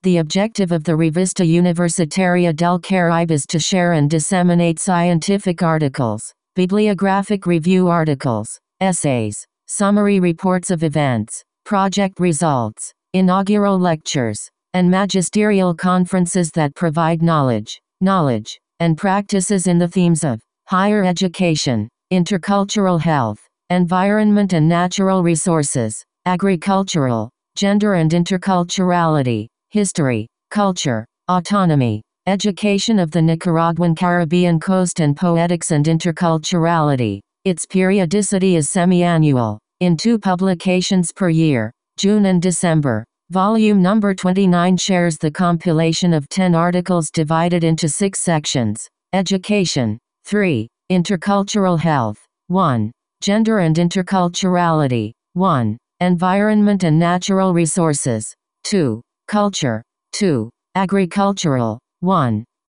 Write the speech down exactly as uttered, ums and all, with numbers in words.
The objective of the Revista Universitaria del Caribe is to share and disseminate scientific articles, bibliographic review articles, essays, summary reports of events, project results, inaugural lectures, and magisterial conferences that provide knowledge, knowledge, and practices in the themes of higher education, intercultural health, environment and natural resources, agricultural, gender and interculturality, history, culture, autonomy, education of the Nicaraguan Caribbean coast and poetics and interculturality. Its periodicity is semi-annual, in two publications per year, June and December. Volume number twenty-nine shares the compilation of ten articles divided into six sections. Education. three. Intercultural health. one. Gender and interculturality. one. Environment and natural resources. two. Culture. two. Agricultural. one.